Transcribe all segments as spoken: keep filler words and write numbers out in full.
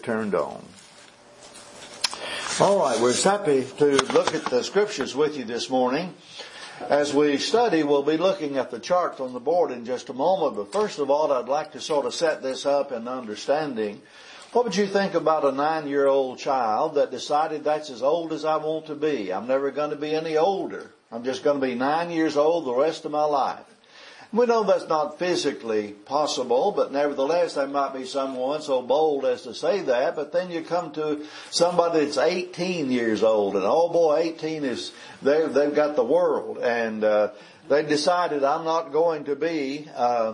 turned on. All right, we're happy to look at the scriptures with you this morning. As we study, we'll be looking at the chart on the board in just a moment. But first of all, I'd like to sort of set this up in understanding. What would you think about a nine-year-old child that decided that's as old as I want to be? I'm never going to be any older. I'm just going to be nine years old the rest of my life. We know that's not physically possible, but nevertheless there might be someone so bold as to say that. But then you come to somebody that's eighteen years old, and oh boy, eighteen is, they've, they've got the world, and uh, they decided I'm not going to be, uh,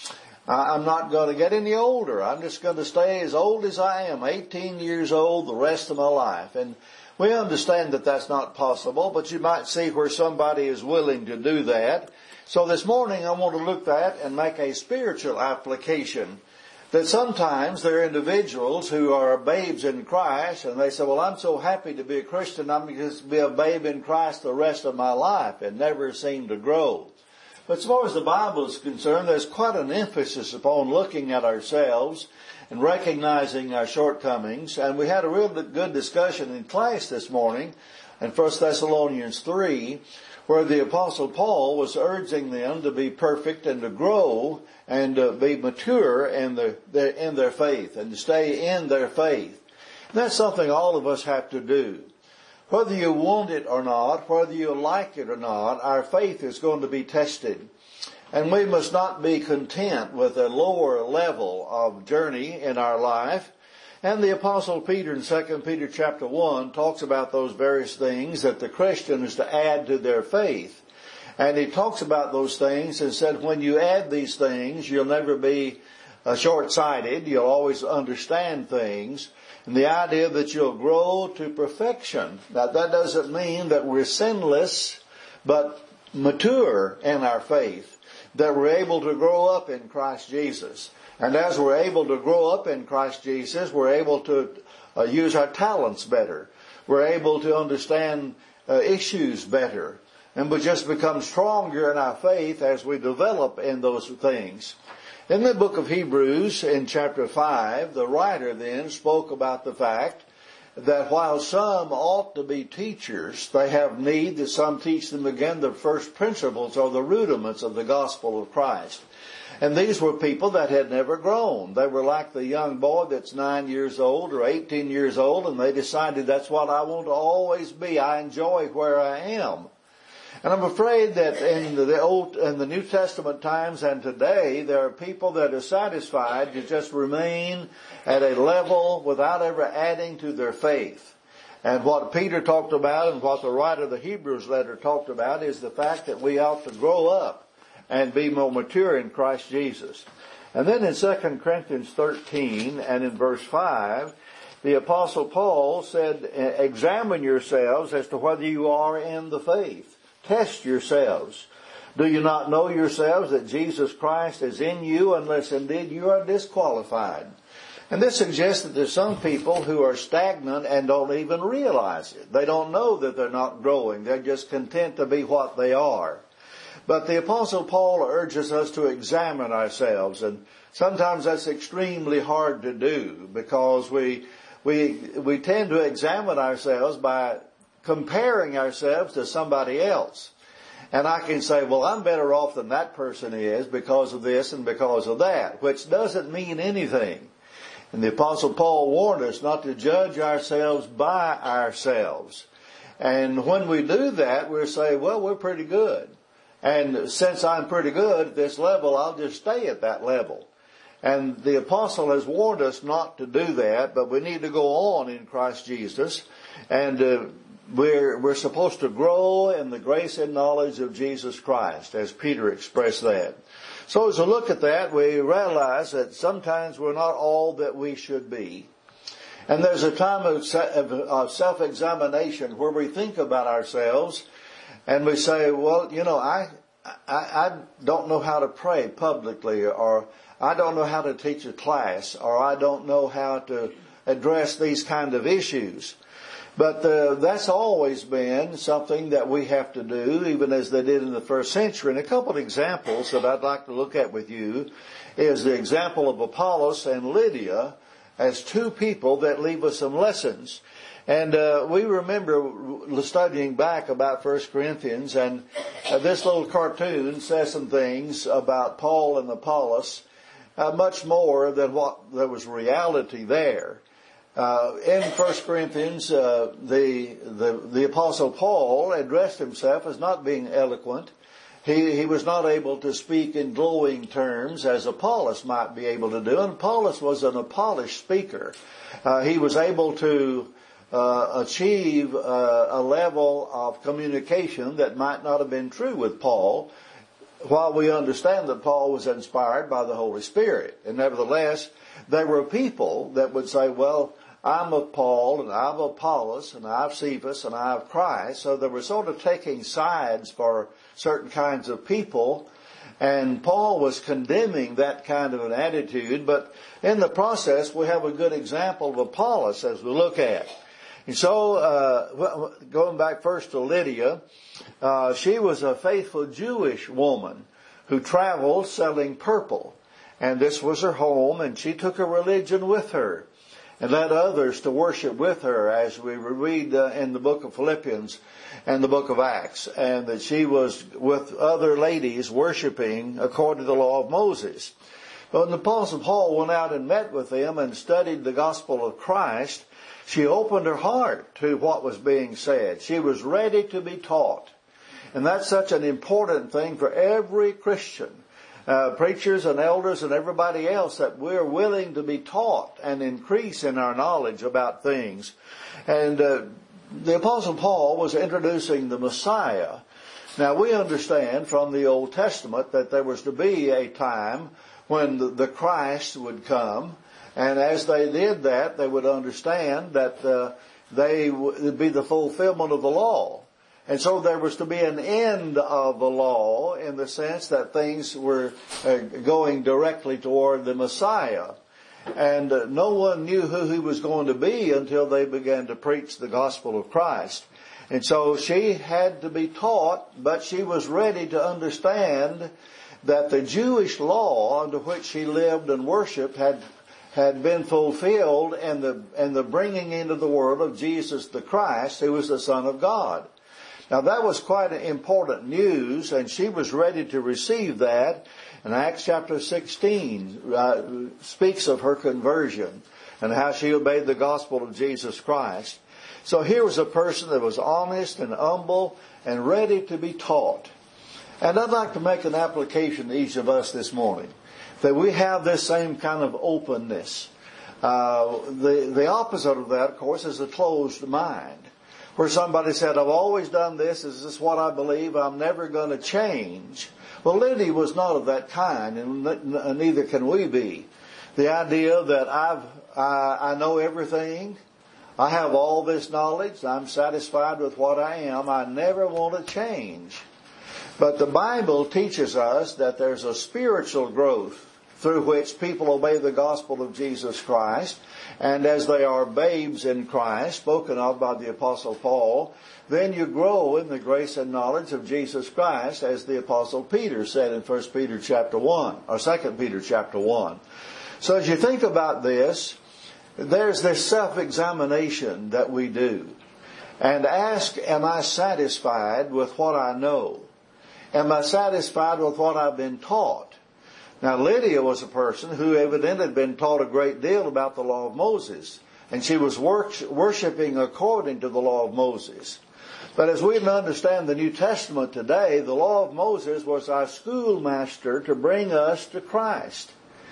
I'm not going to get any older. I'm just going to stay as old as I am, eighteen years old the rest of my life. And we understand that that's not possible, but you might see where somebody is willing to do that. So this morning I want to look at and make a spiritual application that sometimes there are individuals who are babes in Christ and they say, well, I'm so happy to be a Christian, I'm going to be a babe in Christ the rest of my life and never seem to grow. But as far as the Bible is concerned, there's quite an emphasis upon looking at ourselves and recognizing our shortcomings. And we had a real good discussion in class this morning in First Thessalonians three, where the Apostle Paul was urging them to be perfect and to grow and to be mature in their, their, in their faith and to stay in their faith. And that's something all of us have to do. Whether you want it or not, whether you like it or not, our faith is going to be tested. And we must not be content with a lower level of journey in our life. And the Apostle Peter in Second Peter chapter one talks about those various things that the Christian is to add to their faith. And he talks about those things and said when you add these things, you'll never be uh, short-sighted. You'll always understand things. And the idea that you'll grow to perfection. Now that doesn't mean that we're sinless, but mature in our faith. That we're able to grow up in Christ Jesus. And as we're able to grow up in Christ Jesus, we're able to uh, use our talents better. We're able to understand uh, issues better. And we just become stronger in our faith as we develop in those things. In the book of Hebrews, in chapter five, the writer then spoke about the fact that while some ought to be teachers, they have need that some teach them again the first principles or the rudiments of the gospel of Christ. And these were people that had never grown. They were like the young boy that's nine years old or eighteen years old, and they decided that's what I want to always be. I enjoy where I am. And I'm afraid that in the Old and the New Testament times and today, there are people that are satisfied to just remain at a level without ever adding to their faith. And what Peter talked about and what the writer of the Hebrews letter talked about is the fact that we ought to grow up and be more mature in Christ Jesus. And then in Second Corinthians thirteen and in verse five, the Apostle Paul said, examine yourselves as to whether you are in the faith. Test yourselves. Do you not know yourselves that Jesus Christ is in you unless indeed you are disqualified? And this suggests that there's some people who are stagnant and don't even realize it. They don't know that they're not growing. They're just content to be what they are. But the Apostle Paul urges us to examine ourselves, and sometimes that's extremely hard to do because we we we tend to examine ourselves by comparing ourselves to somebody else. And I can say, well, I'm better off than that person is because of this and because of that, which doesn't mean anything. And the Apostle Paul warned us not to judge ourselves by ourselves. And when we do that, we'll say, well, we're pretty good. And since I'm pretty good at this level, I'll just stay at that level. And the apostle has warned us not to do that, but we need to go on in Christ Jesus. And uh, we're, we're supposed to grow in the grace and knowledge of Jesus Christ, as Peter expressed that. So as we look at that, we realize that sometimes we're not all that we should be. And there's a time of self-examination where we think about ourselves and we say, well, you know, I, I, I don't know how to pray publicly, or I don't know how to teach a class, or I don't know how to address these kind of issues. But uh, that's always been something that we have to do, even as they did in the first century. And a couple of examples that I'd like to look at with you is the example of Apollos and Lydia as two people that leave us some lessons. And uh, we remember studying back about First Corinthians, and uh, this little cartoon says some things about Paul and Apollos, uh, much more than what there was reality there. Uh, in First Corinthians, uh, the, the the Apostle Paul addressed himself as not being eloquent. He he was not able to speak in glowing terms as Apollos might be able to do. And Apollos was an polished speaker. Uh, he was able to Uh, achieve uh, a level of communication that might not have been true with Paul, while we understand that Paul was inspired by the Holy Spirit. And nevertheless, there were people that would say, well, I'm of Paul, and I'm of Apollos, and I'm of Cephas, and I'm of Christ. So they were sort of taking sides for certain kinds of people, and Paul was condemning that kind of an attitude. But in the process, we have a good example of Apollos as we look at. And so, uh, going back first to Lydia, uh, she was a faithful Jewish woman who traveled selling purple. And this was her home, and she took her religion with her and led others to worship with her, as we read uh, in the book of Philippians and the book of Acts. And that she was with other ladies worshiping according to the law of Moses. But when the Apostle Paul went out and met with them and studied the gospel of Christ, she opened her heart to what was being said. She was ready to be taught. And that's such an important thing for every Christian, uh, preachers and elders and everybody else, that we're willing to be taught and increase in our knowledge about things. And uh, the Apostle Paul was introducing the Messiah. Now, we understand from the Old Testament that there was to be a time when the, the Christ would come. And as they did that, they would understand that uh, they would be the fulfillment of the law. And so there was to be an end of the law, in the sense that things were uh, going directly toward the Messiah. And uh, no one knew who he was going to be until they began to preach the gospel of Christ. And so she had to be taught, but she was ready to understand that the Jewish law under which she lived and worshiped had had been fulfilled in the in the bringing into the world of Jesus the Christ, who was the Son of God. Now that was quite important news, and she was ready to receive that. And Acts chapter sixteen uh, speaks of her conversion and how she obeyed the gospel of Jesus Christ. So here was a person that was honest and humble and ready to be taught. And I'd like to make an application to each of us this morning, that we have this same kind of openness. Uh, the, the opposite of that, of course, is a closed mind, where somebody said, I've always done this, this is what I believe, I'm never going to change. Well, Lydia was not of that kind, and neither can we be. The idea that I've, I, I know everything, I have all this knowledge, I'm satisfied with what I am, I never want to change. But the Bible teaches us that there's a spiritual growth through which people obey the gospel of Jesus Christ. And as they are babes in Christ, spoken of by the Apostle Paul, then you grow in the grace and knowledge of Jesus Christ, as the Apostle Peter said in First Peter chapter one, or Second Peter chapter one. So as you think about this, there's this self-examination that we do. And ask, am I satisfied with what I know? Am I satisfied with what I've been taught? Now, Lydia was a person who evidently had been taught a great deal about the law of Moses, and she was worshiping according to the law of Moses. But as we understand the New Testament today, the law of Moses was our schoolmaster to bring us to Christ.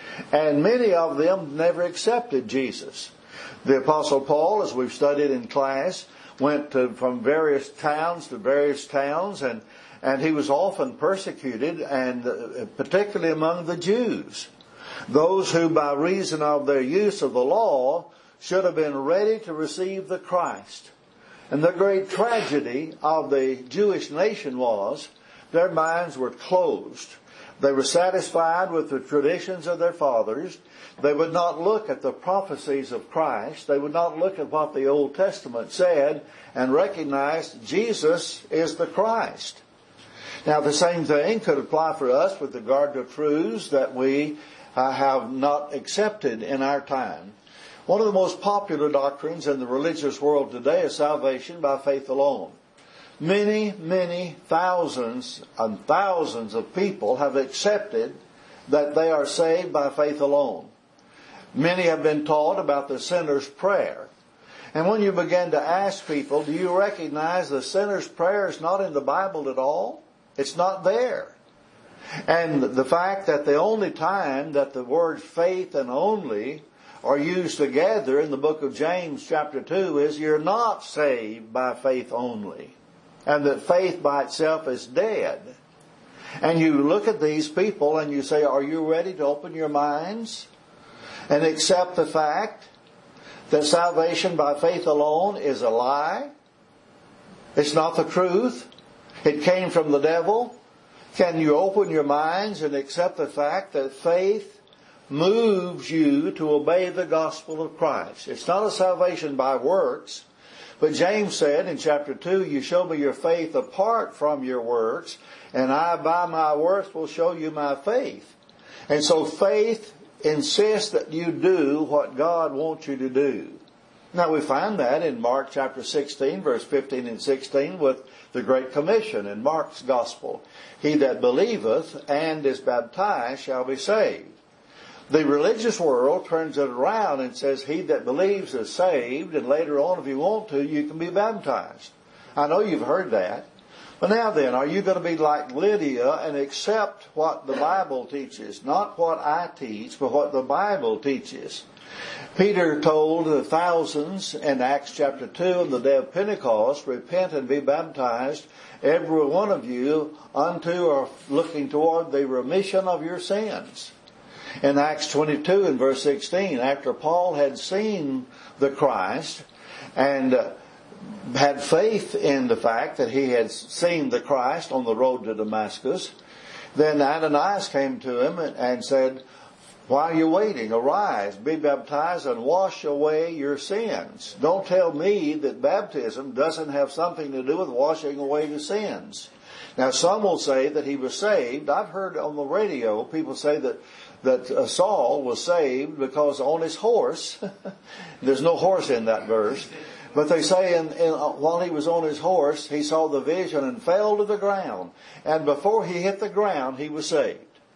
And many of them never accepted Jesus. The Apostle Paul, as we've studied in class, went to, from various towns to various towns, and And he was often persecuted, and particularly among the Jews. Those who, by reason of their use of the law, should have been ready to receive the Christ. And the great tragedy of the Jewish nation was their minds were closed. They were satisfied with the traditions of their fathers. They would not look at the prophecies of Christ. They would not look at what the Old Testament said and recognize Jesus is the Christ. Now, the same thing could apply for us with regard to truths that we uh, have not accepted in our time. One of the most popular doctrines in the religious world today is salvation by faith alone. Many, many thousands and thousands of people have accepted that they are saved by faith alone. Many have been taught about the sinner's prayer. And when you begin to ask people, do you recognize the sinner's prayer is not in the Bible at all? It's not there. And the fact that the only time that the words faith and only are used together in the book of James chapter two is you're not saved by faith only. And that faith by itself is dead. And you look at these people and you say, are you ready to open your minds and accept the fact that salvation by faith alone is a lie? It's not the truth. It came from the devil. Can you open your minds and accept the fact that faith moves you to obey the gospel of Christ? It's not a salvation by works. But James said in chapter two, you show me your faith apart from your works, and I by my works will show you my faith. And so faith insists that you do what God wants you to do. Now we find that in Mark chapter sixteen, verse fifteen and sixteen with the Great Commission in Mark's Gospel. He that believeth and is baptized shall be saved. The religious world turns it around and says he that believes is saved, and later on if you want to, you can be baptized. I know you've heard that. But now then, are you going to be like Lydia and accept what the Bible teaches? Not what I teach, but what the Bible teaches. Peter told the thousands in Acts chapter two on the day of Pentecost, repent and be baptized, every one of you, unto or looking toward the remission of your sins. In Acts twenty-two and verse sixteen, after Paul had seen the Christ and uh, had faith in the fact that he had seen the Christ on the road to Damascus, then Ananias came to him and said, why are you waiting? Arise, be baptized, and wash away your sins. Don't tell me that baptism doesn't have something to do with washing away the sins. Now, some will say that he was saved. I've heard on the radio people say that that uh, Saul was saved because on his horse, there's no horse in that verse, but they say in, in, uh, while he was on his horse, he saw the vision and fell to the ground. And before he hit the ground, he was saved.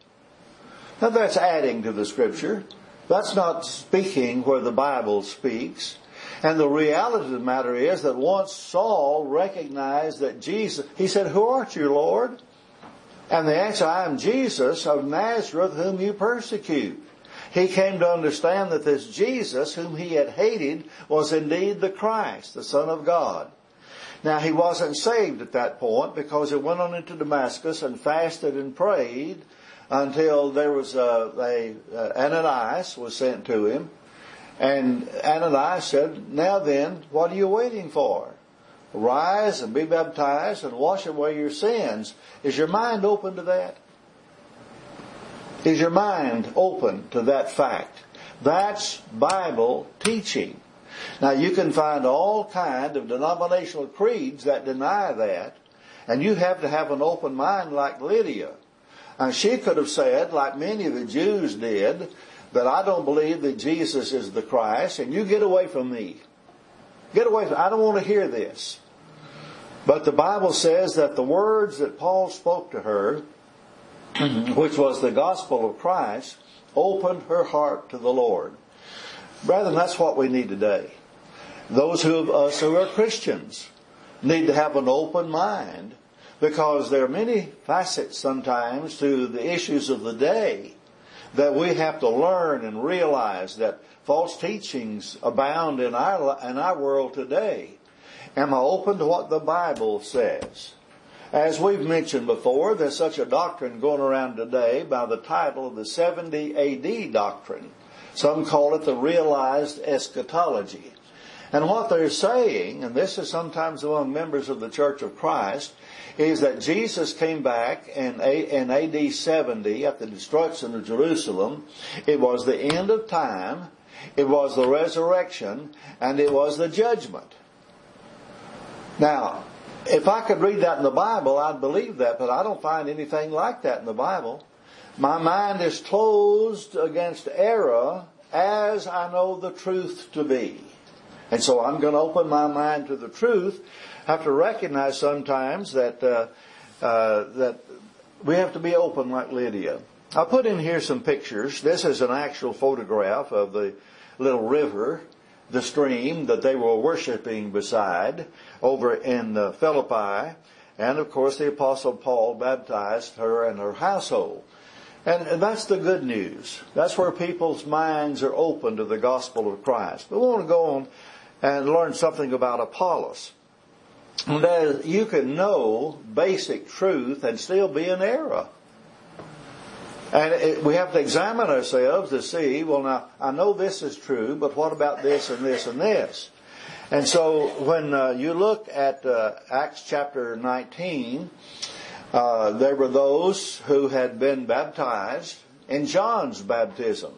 Now that's adding to the Scripture. That's not speaking where the Bible speaks. And the reality of the matter is that once Saul recognized that Jesus, he said, who art you, Lord? And the answer, I am Jesus of Nazareth whom you persecute. He came to understand that this Jesus whom he had hated was indeed the Christ, the Son of God. Now he wasn't saved at that point because he went on into Damascus and fasted and prayed until there was a, a, a Ananias was sent to him. And Ananias said, now then, what are you waiting for? Rise and be baptized and wash away your sins. Is your mind open to that? Is your mind open to that fact? That's Bible teaching. Now you can find all kind of denominational creeds that deny that, and you have to have an open mind like Lydia. And she could have said, like many of the Jews did, that I don't believe that Jesus is the Christ, and you get away from me. Get away from, I don't want to hear this. But the Bible says that the words that Paul spoke to her, which was the gospel of Christ, opened her heart to the Lord. Brethren, that's what we need today. Those of us who are Christians need to have an open mind, because there are many facets sometimes to the issues of the day that we have to learn and realize that false teachings abound in our in our world today. Am I open to what the Bible says? As we've mentioned before, there's such a doctrine going around today by the title of the seventy A D doctrine. Some call it the realized eschatology. And what they're saying, and this is sometimes among members of the Church of Christ, is that Jesus came back in A D seventy at the destruction of Jerusalem. It was the end of time, it was the resurrection, and it was the judgment. Now, if I could read that in the Bible, I'd believe that, but I don't find anything like that in the Bible. My mind is closed against error as I know the truth to be. And so I'm going to open my mind to the truth. I have to recognize sometimes that uh, uh, that we have to be open like Lydia. I put in here some pictures. This is an actual photograph of the little river, the stream that they were worshiping beside over in uh, Philippi. And of course the Apostle Paul baptized her and her household. And, and that's the good news. That's where people's minds are open to the gospel of Christ. But we want to go on and learn something about Apollos. And that is, you can know basic truth and still be in error. And it, we have to examine ourselves to see, well now, I know this is true, but what about this and this and this? And so when uh, you look at uh, Acts chapter nineteen, uh, there were those who had been baptized in John's baptism.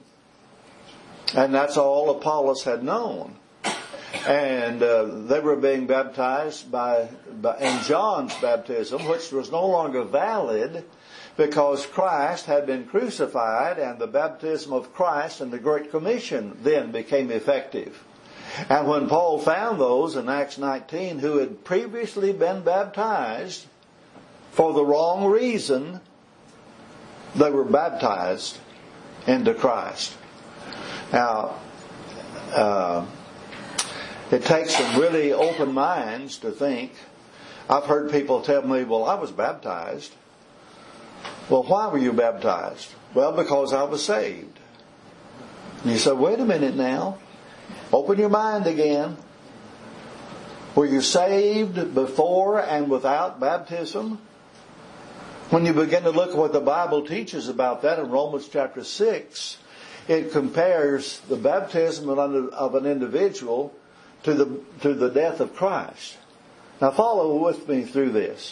And that's all Apollos had known. And uh, they were being baptized by, by in John's baptism, which was no longer valid because Christ had been crucified, and the baptism of Christ and the Great Commission then became effective. And when Paul found those in Acts nineteen who had previously been baptized for the wrong reason, they were baptized into Christ. Now, uh, it takes some really open minds to think. I've heard people tell me, well, I was baptized. Well, why were you baptized? Well, because I was saved. And you say, wait a minute now. Open your mind again. Were you saved before and without baptism? When you begin to look at what the Bible teaches about that in Romans chapter six, it compares the baptism of an individual to the to the death of Christ. Now follow with me through this.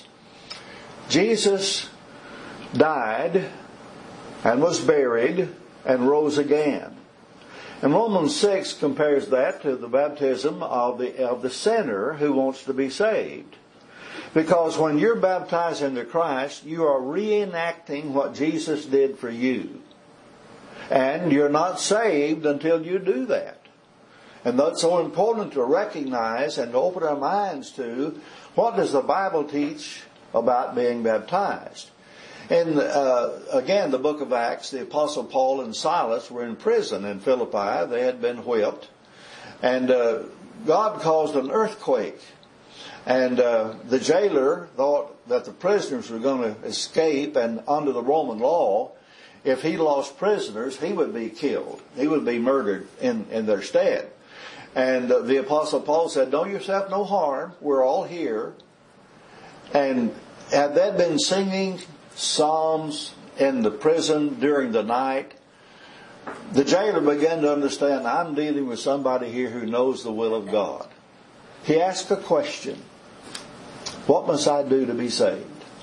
Jesus died and was buried and rose again. And Romans six compares that to the baptism of the of the sinner who wants to be saved. Because when you're baptized into Christ, you are reenacting what Jesus did for you. And you're not saved until you do that. And that's so important to recognize and to open our minds to, what does the Bible teach about being baptized? And uh, again, the book of Acts, the Apostle Paul and Silas were in prison in Philippi. They had been whipped. And uh, God caused an earthquake. And uh, the jailer thought that the prisoners were going to escape, and under the Roman law, if he lost prisoners, he would be killed. He would be murdered in, in their stead. And uh, the Apostle Paul said, do yourself no harm. We're all here. And had they been singing psalms in the prison during the night, the jailer began to understand, I'm dealing with somebody here who knows the will of God. He asked a question. What must I do to be saved?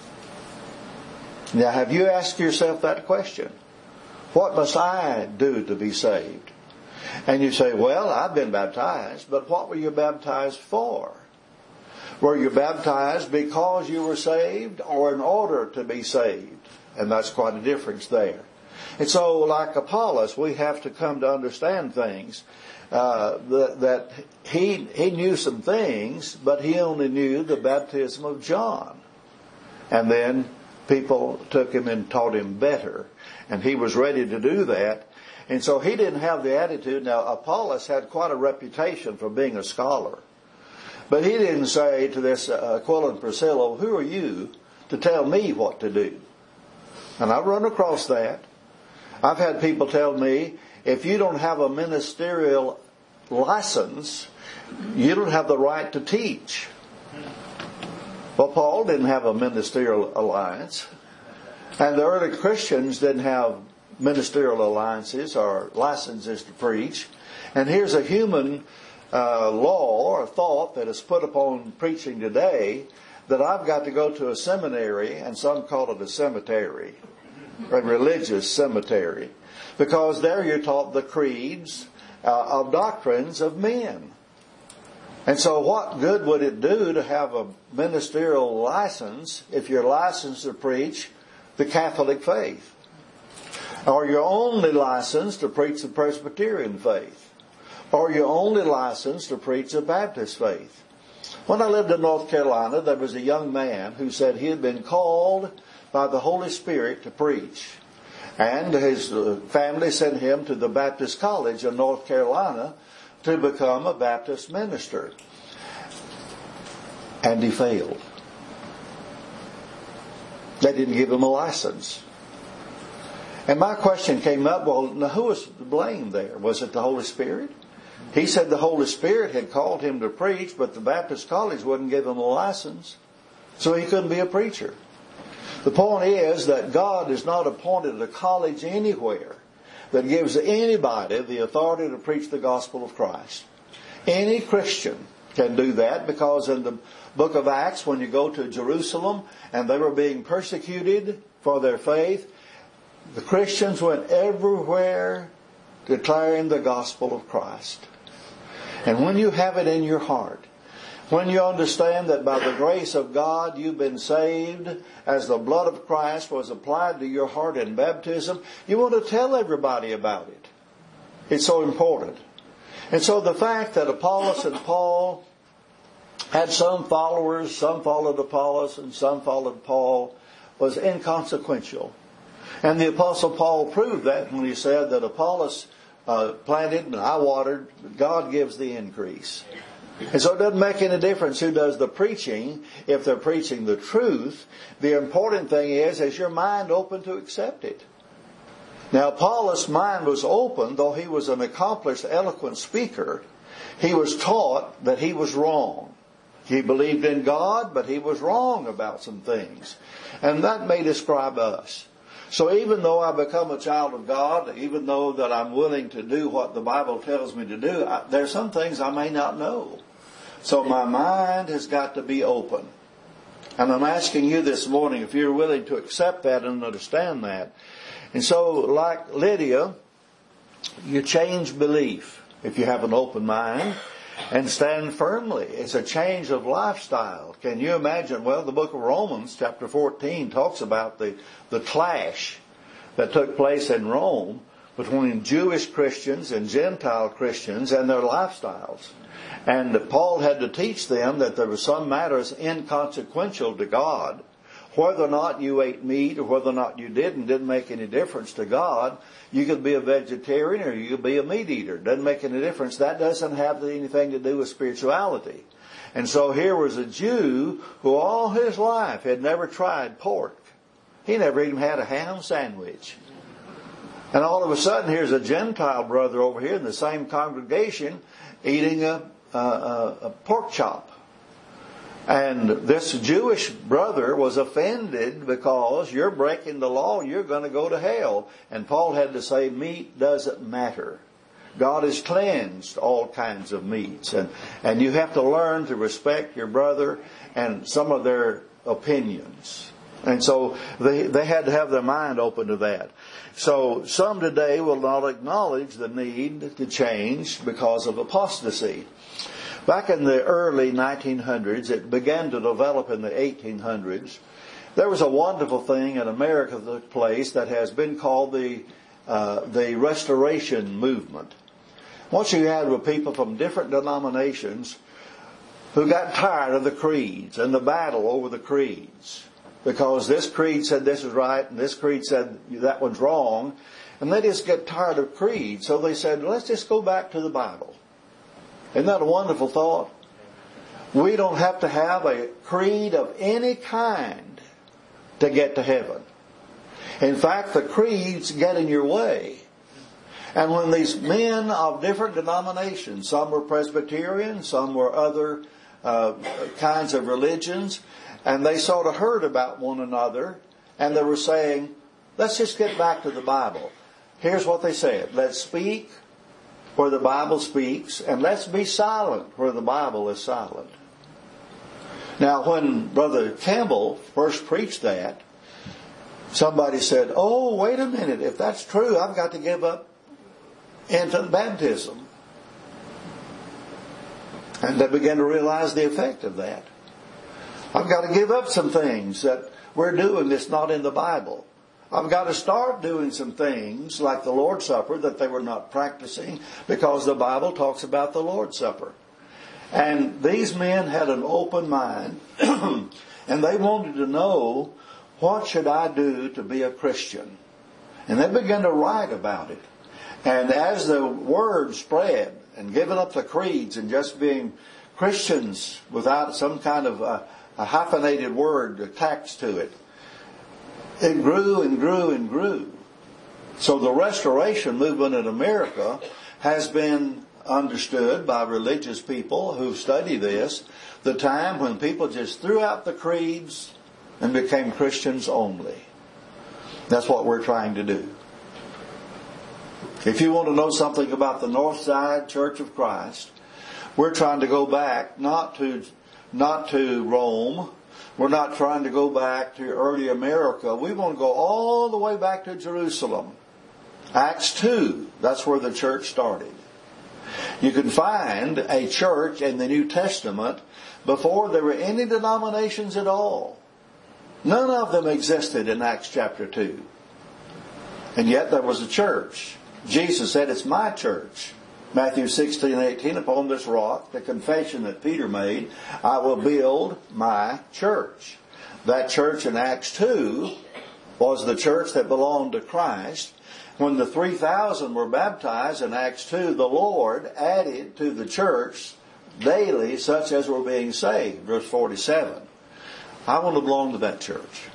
Now, have you asked yourself that question? What must I do to be saved? And you say, well, I've been baptized, but what were you baptized for? Were you baptized because you were saved or in order to be saved? And that's quite a difference there. And so, like Apollos, we have to come to understand things. Uh, that, that he he knew some things, but he only knew the baptism of John. And then people took him and taught him better. And he was ready to do that. And so he didn't have the attitude. Now, Apollos had quite a reputation for being a scholar. But he didn't say to this uh, Aquila and Priscilla, who are you to tell me what to do? And I've run across that. I've had people tell me, if you don't have a ministerial license, you don't have the right to teach. Well, Paul didn't have a ministerial alliance. And the early Christians didn't have ministerial alliances or licenses to preach. And here's a human uh, law or thought that is put upon preaching today, that I've got to go to a seminary, and some call it a cemetery, a religious cemetery. Because there you're taught the creeds uh, of doctrines of men. And so what good would it do to have a ministerial license if you're licensed to preach the Catholic faith? Are you only licensed to preach the Presbyterian faith? Or are you only licensed to preach the Baptist faith? When I lived in North Carolina, there was a young man who said he had been called by the Holy Spirit to preach. And his family sent him to the Baptist College in North Carolina to become a Baptist minister. And he failed. They didn't give him a license. And my question came up, well, now who was to blame there? Was it the Holy Spirit? He said the Holy Spirit had called him to preach, but the Baptist College wouldn't give him a license, so he couldn't be a preacher. The point is that God has not appointed a college anywhere that gives anybody the authority to preach the gospel of Christ. Any Christian can do that, because in the book of Acts, when you go to Jerusalem and they were being persecuted for their faith, the Christians went everywhere declaring the gospel of Christ. And when you have it in your heart, when you understand that by the grace of God you've been saved as the blood of Christ was applied to your heart in baptism, you want to tell everybody about it. It's so important. And so the fact that Apollos and Paul had some followers, some followed Apollos and some followed Paul, was inconsequential. And the Apostle Paul proved that when he said that Apollos uh, planted and I watered, God gives the increase. And so it doesn't make any difference who does the preaching if they're preaching the truth. The important thing is, is your mind open to accept it? Now, Apollos' mind was open, though he was an accomplished, eloquent speaker. He was taught that he was wrong. He believed in God, but he was wrong about some things. And that may describe us. So even though I become a child of God, even though that I'm willing to do what the Bible tells me to do, I, there are some things I may not know. So my mind has got to be open. And I'm asking you this morning if you're willing to accept that and understand that. And so, like Lydia, you change belief if you have an open mind and stand firmly. It's a change of lifestyle. Can you imagine? Well, the book of Romans, chapter fourteen, talks about the, the clash that took place in Rome between Jewish Christians and Gentile Christians and their lifestyles. And Paul had to teach them that there were some matters inconsequential to God. Whether or not you ate meat or whether or not you didn't, didn't make any difference to God. You could be a vegetarian or you could be a meat eater. Doesn't make any difference. That doesn't have anything to do with spirituality. And so here was a Jew who all his life had never tried pork. He never even had a ham sandwich. And all of a sudden here's a Gentile brother over here in the same congregation eating a, a, a, a pork chop. And this Jewish brother was offended because you're breaking the law, you're going to go to hell. And Paul had to say, meat doesn't matter. God has cleansed all kinds of meats. And, and you have to learn to respect your brother and some of their opinions. And so they, they had to have their mind open to that. So some today will not acknowledge the need to change because of apostasy. Back in the early nineteen hundreds, it began to develop in the eighteen hundreds. There was a wonderful thing in America that took place that has been called the uh, the Restoration Movement. Once you had with people from different denominations who got tired of the creeds and the battle over the creeds, because this creed said this is right and this creed said that one's wrong, and they just get tired of creeds. So they said, let's just go back to the Bible. Isn't that a wonderful thought? We don't have to have a creed of any kind to get to heaven. In fact, the creeds get in your way. And when these men of different denominations, some were Presbyterian, some were other uh, kinds of religions, and they sort of heard about one another, and they were saying, let's just get back to the Bible. Here's what they said. Let's speak where the Bible speaks, and let's be silent where the Bible is silent. Now, when Brother Campbell first preached that, somebody said, oh, wait a minute, if that's true, I've got to give up infant baptism. And they began to realize the effect of that. I've got to give up some things that we're doing that's not in the Bible. I've got to start doing some things like the Lord's Supper that they were not practicing, because the Bible talks about the Lord's Supper. And these men had an open mind and they wanted to know, what should I do to be a Christian? And they began to write about it. And as the word spread, and giving up the creeds and just being Christians without some kind of a, a hyphenated word attached to it, it grew and grew and grew. So the Restoration movement in America has been understood by religious people who study this, the time when people just threw out the creeds and became Christians only. That's what we're trying to do. If you want to know something about the Northside Church of Christ, we're trying to go back not to not to Rome. We're not trying to go back to early America. We want to go all the way back to Jerusalem. Acts two, that's where the church started. You can find a church in the New Testament before there were any denominations at all. None of them existed in Acts chapter two. And yet there was a church. Jesus said, it's my church. Matthew sixteen, eighteen, upon this rock, the confession that Peter made, I will build my church. That church in Acts two was the church that belonged to Christ. When the three thousand were baptized in Acts two, the Lord added to the church daily such as were being saved. Verse forty-seven. I want to belong to that church.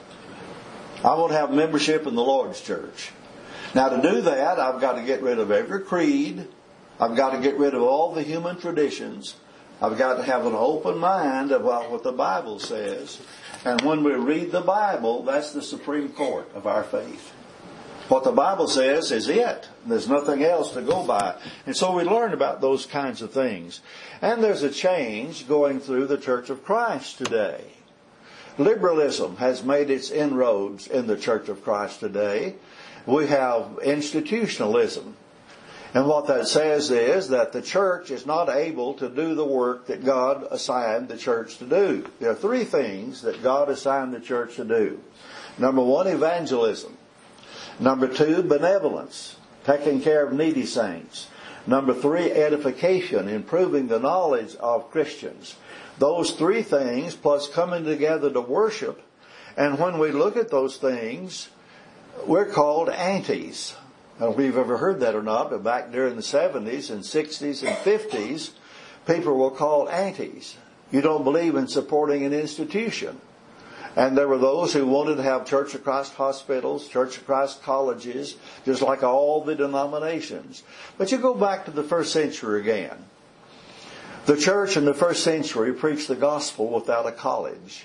I want to have membership in the Lord's church. Now to do that, I've got to get rid of every creed. I've got to get rid of all the human traditions. I've got to have an open mind about what the Bible says. And when we read the Bible, that's the supreme court of our faith. What the Bible says is it. There's nothing else to go by. And so we learn about those kinds of things. And there's a change going through the Church of Christ today. Liberalism has made its inroads in the Church of Christ today. We have institutionalism. And what that says is that the church is not able to do the work that God assigned the church to do. There are three things that God assigned the church to do. Number one, evangelism. Number two, benevolence, taking care of needy saints. Number three, edification, improving the knowledge of Christians. Those three things, plus coming together to worship. And when we look at those things, we're called antis. I don't know if you've ever heard that or not, but back during the seventies and sixties and fifties, people were called antis. You don't believe in supporting an institution. And there were those who wanted to have Church of Christ hospitals, Church of Christ colleges, just like all the denominations. But you go back to the first century again. The church in the first century preached the gospel without a college.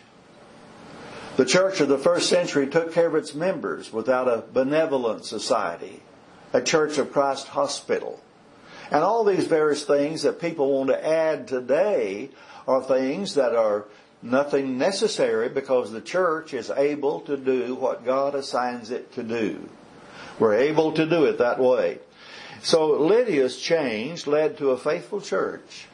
The church of the first century took care of its members without a benevolent society, a Church of Christ hospital. And all these various things that people want to add today are things that are nothing necessary, because the church is able to do what God assigns it to do. We're able to do it that way. So Lydia's change led to a faithful church.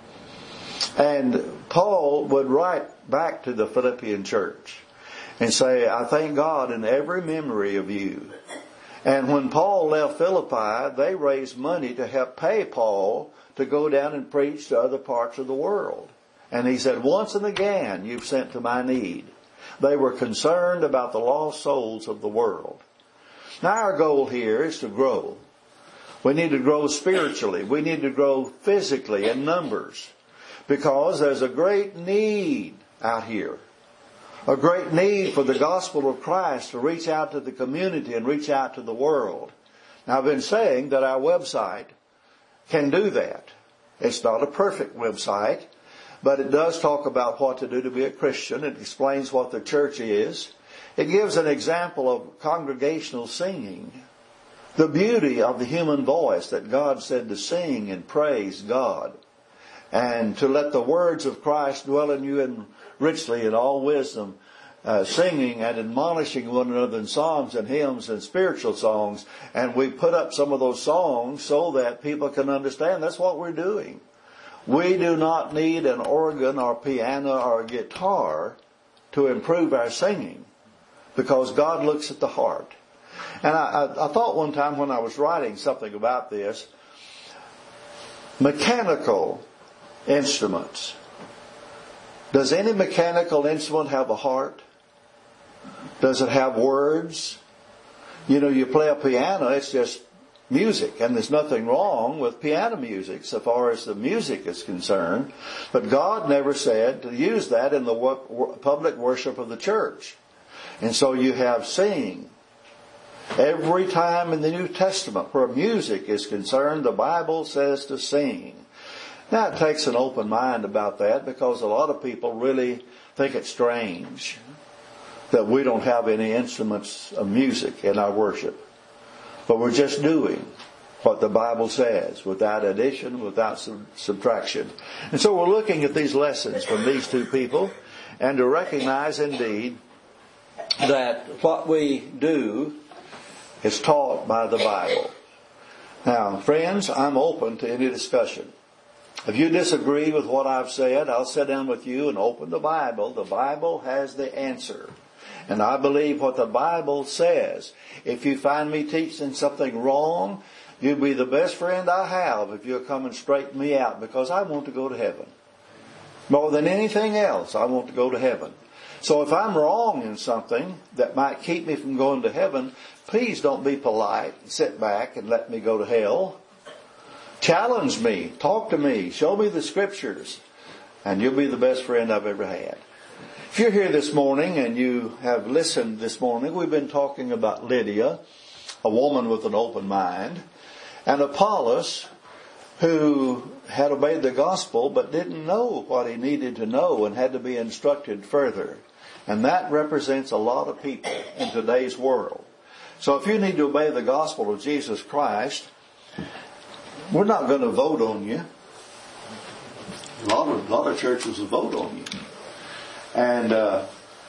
And Paul would write back to the Philippian church and say, I thank God in every memory of you. And when Paul left Philippi, they raised money to help pay Paul to go down and preach to other parts of the world. And he said, once and again you've sent to my need. They were concerned about the lost souls of the world. Now our goal here is to grow. We need to grow spiritually. We need to grow physically in numbers. Because there's a great need out here. A great need for the gospel of Christ to reach out to the community and reach out to the world. Now I've been saying that our website can do that. It's not a perfect website, but it does talk about what to do to be a Christian. It explains what the church is. It gives an example of congregational singing. The beauty of the human voice that God said to sing and praise God. And to let the words of Christ dwell in you in richly in all wisdom, uh, singing and admonishing one another in psalms and hymns and spiritual songs. And we put up some of those songs so that people can understand that's what we're doing. We do not need an organ or piano or a guitar to improve our singing, because God looks at the heart. And I, I, I thought one time when I was writing something about this, mechanical instruments. Does any mechanical instrument have a heart? Does it have words? You know, you play a piano, it's just music, and there's nothing wrong with piano music so far as the music is concerned. But God never said to use that in the public worship of the church. And so you have singing. Every time in the New Testament where music is concerned, the Bible says to sing. Now it takes an open mind about that, because a lot of people really think it's strange that we don't have any instruments of music in our worship. But we're just doing what the Bible says, without addition, without sub- subtraction. And so we're looking at these lessons from these two people, and to recognize indeed that what we do is taught by the Bible. Now, friends, I'm open to any discussion. If you disagree with what I've said, I'll sit down with you and open the Bible. The Bible has the answer. And I believe what the Bible says. If you find me teaching something wrong, you'll be the best friend I have if you'll come and straighten me out, because I want to go to heaven. More than anything else, I want to go to heaven. So if I'm wrong in something that might keep me from going to heaven, please don't be polite and sit back and let me go to hell. Challenge me, talk to me, show me the Scriptures, and you'll be the best friend I've ever had. If you're here this morning and you have listened this morning, we've been talking about Lydia, a woman with an open mind, and Apollos, who had obeyed the gospel but didn't know what he needed to know and had to be instructed further. And that represents a lot of people in today's world. So if you need to obey the gospel of Jesus Christ, we're not going to vote on you. A lot of, a lot of churches will vote on you. And uh,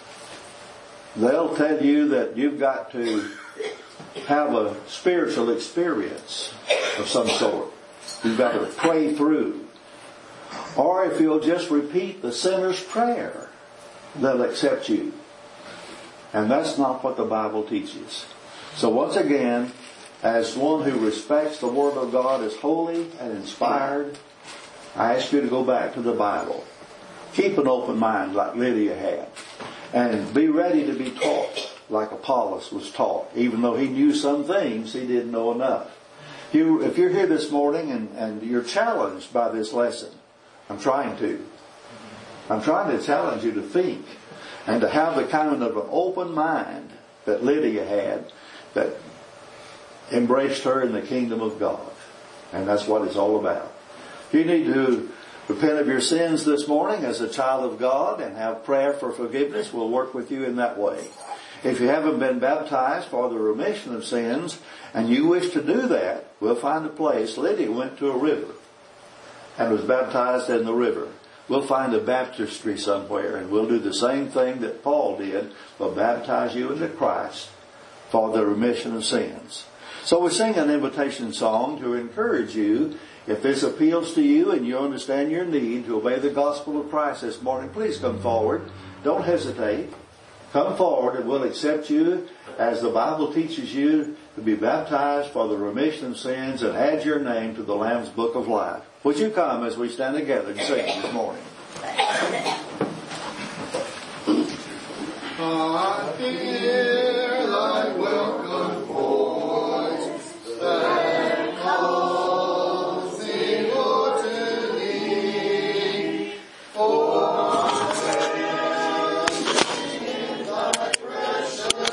they'll tell you that you've got to have a spiritual experience of some sort. You've got to pray through. Or if you'll just repeat the sinner's prayer, they'll accept you. And that's not what the Bible teaches. So once again, as one who respects the Word of God as holy and inspired, I ask you to go back to the Bible. Keep an open mind like Lydia had. And be ready to be taught like Apollos was taught. Even though he knew some things, he didn't know enough. You, if you're here this morning and, and you're challenged by this lesson, I'm trying to. I'm trying to challenge you to think and to have the kind of an open mind that Lydia had, that embraced her in the kingdom of God. And that's what it's all about. If you need to repent of your sins this morning as a child of God and have prayer for forgiveness, we'll work with you in that way. If you haven't been baptized for the remission of sins and you wish to do that, we'll find a place. Lydia went to a river and was baptized in the river. We'll find a baptistry somewhere and we'll do the same thing that Paul did. We'll baptize you into Christ for the remission of sins. So we sing an invitation song to encourage you. If this appeals to you and you understand your need to obey the gospel of Christ this morning, please come forward. Don't hesitate. Come forward and we'll accept you as the Bible teaches you to be baptized for the remission of sins and add your name to the Lamb's Book of Life. Would you come as we stand together and sing this morning? I